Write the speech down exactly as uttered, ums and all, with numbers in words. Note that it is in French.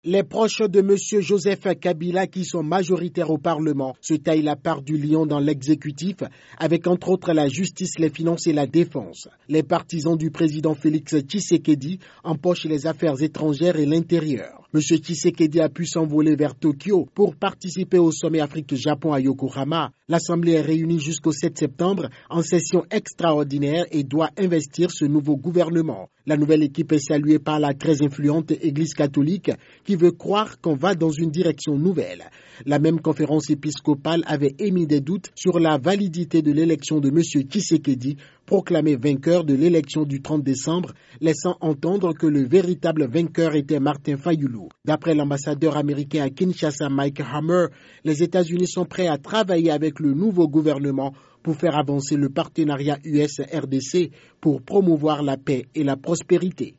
Les proches de M. Joseph Kabila, qui sont majoritaires au Parlement, se taillent la part du lion dans l'exécutif, avec entre autres la justice, les finances et la défense. Les partisans du président Félix Tshisekedi empochent les affaires étrangères et l'intérieur. M. Tshisekedi a pu s'envoler vers Tokyo pour participer au sommet Afrique-Japon à Yokohama. L'Assemblée est réunie jusqu'au sept septembre en session extraordinaire et doit investir ce nouveau gouvernement. La nouvelle équipe est saluée par la très influente Église catholique qui veut croire qu'on va dans une direction nouvelle. La même conférence épiscopale avait émis des doutes sur la validité de l'élection de M. Tshisekedi, proclamé vainqueur de l'élection du trente décembre, laissant entendre que le véritable vainqueur était Martin Fayulu. D'après l'ambassadeur américain à Kinshasa, Mike Hammer, les États-Unis sont prêts à travailler avec le nouveau gouvernement pour faire avancer le partenariat U S R D C pour promouvoir la paix et la prospérité.